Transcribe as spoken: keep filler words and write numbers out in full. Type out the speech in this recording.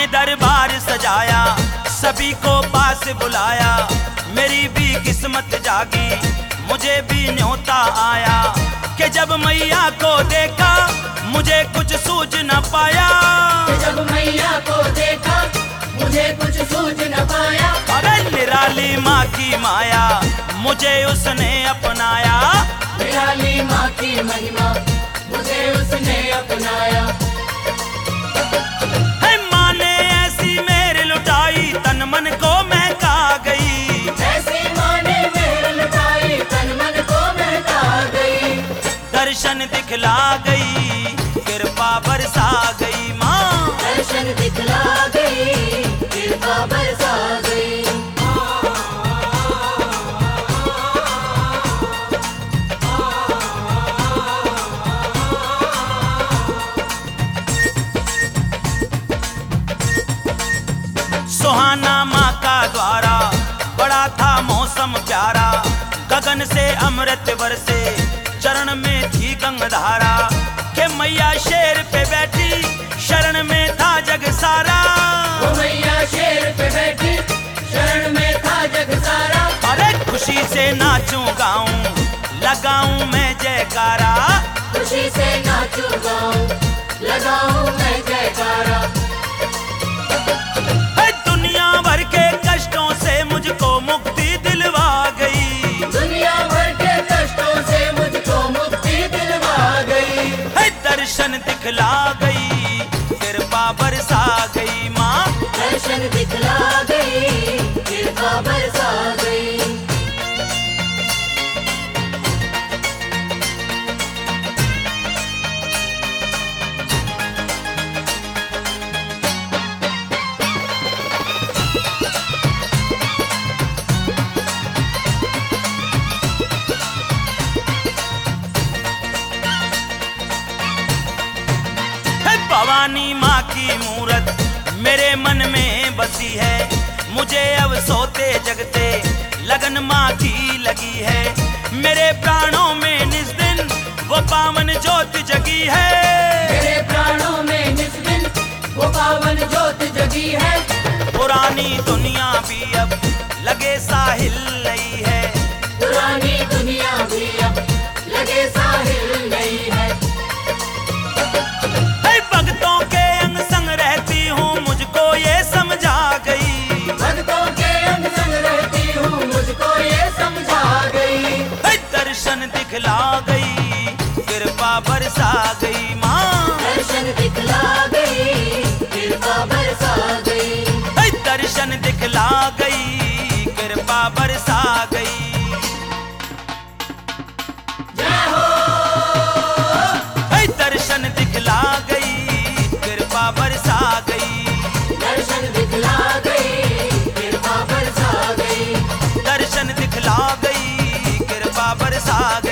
दरबार सजाया, सभी को पास बुलाया। मेरी भी किस्मत जागी, मुझे भी न्योता आया कि जब मैया को देखा मुझे कुछ सूझ न पाया। कि जब मैया को देखा मुझे कुछ सूझ न पाया। अरे निराली माँ की माया, मुझे उसने अपनाया। निराली माँ की महिमा, मुझे उसने अपनाया। है माँ ने ऐसी मेरे लुटाई, तन मन को महका गई। ऐसी माँ ने मेरे लुटाई, तन मन को महका गई। दर्शन दिखला गई, कृपा बरसा गई माँ। दर्शन दिखला गई, कृपा बरसा गई। सुहाना माँ का द्वारा, बड़ा था मौसम प्यारा। गगन से अमृत बरसे, चरण में थी गंगाधारा। के मैया शेर पे बैठी, शरण में था जग सारा। वो मैया शेर पे बैठी, शरण में था जग सारा। अरे खुशी से नाचूं गाऊं, लगाऊं मैं जयकारा। खुशी से नाचूं गाऊं, लगाऊं मैं जयकारा। दुनिया भर के कष्टों से मुझको मुक्ति दिलवा गई। दुनिया भर के कष्टों से मुझको मुक्ति दिलवा गई। है दर्शन दिखला गई, कृपा बरसा गई माँ। दर्शन दिखला गई, कृपा बरसा गई। भवानी माँ की मूरत मेरे मन में बसी है। मुझे अब सोते जगते लगन माँ की लगी है। मेरे प्राणों में निस दिन वो पावन ज्योत जगी है। मेरे प्राणों में निस दिन वो पावन ज्योत जगी है। पुरानी दुनिया भी अब लगे साहिल नई है। पुरानी दुनिया भी अब लगे साहिल नई है। भक्तों के अंग संग रहती हूँ, मुझको ये समझा गई। भक्तों के अंग संग रहती हूँ, मुझको ये समझा गई। दर्शन दिखला गई, कृपा बरसा गई माँ। दर्शन दिखला गई, कृपा बरसा गई। दर्शन दिखला गई, कृपा बरसा गई। जय हो। दर्शन दिखला गई, कृपा बरसा गई। दर्शन दिखला गई, कृपा बरसा गई। दर्शन दिखला गई, कृपा बरसा गई।